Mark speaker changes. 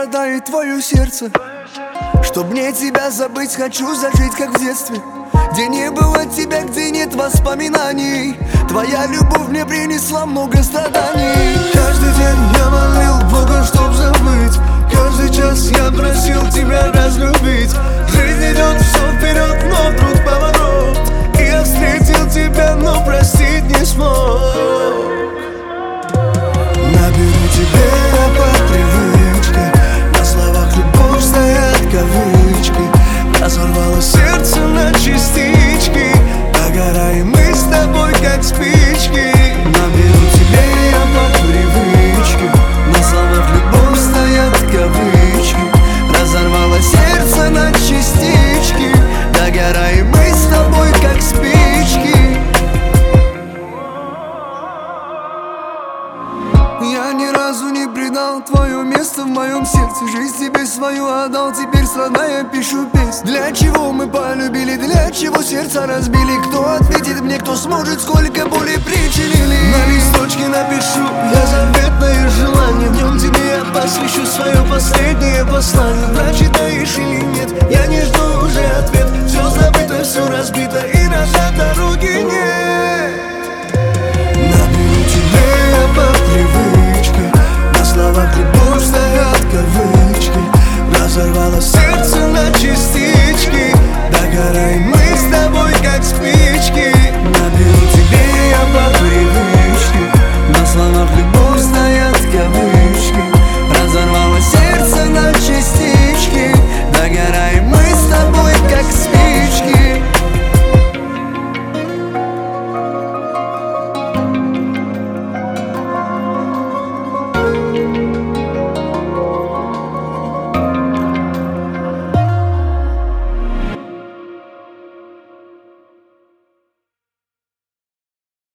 Speaker 1: страдает твое сердце. Чтоб мне тебя забыть, хочу зажить, как в детстве, где не было тебя, где нет воспоминаний. Твоя любовь мне принесла много страданий. Каждый день я молил Бога, чтоб забыть. Каждый час я просил тебя разлюбить. Жизнь идет все вперед, но вдруг поворот, и я встретил тебя, но простить не смог. Наберу тебе по привычке, на словах любовь стоят кавычки. Разорвало сердце на частички, догораем мы с тобой, как спички. Наберу тебе я по привычке, на словах любовь стоят кавычки. Разорвало сердце на частички, догораем мы с тобой, как спички. Я ни разу не предал твое место в моем сердце. Жизнь тебе свою отдал, теперь страдая пишу песнь. Для чего мы полюбили, для чего сердца разбили? Кто ответит мне, кто сможет, сколько боли причинили? На листочке напишу я заветное желание. В нем тебе я посвящу свое последнее послание. Прочитаешь или нет, я не жду уже ответ. Все забыто, все разбито, и назад дороги нет. Наберу тебе по привычке, на словах любви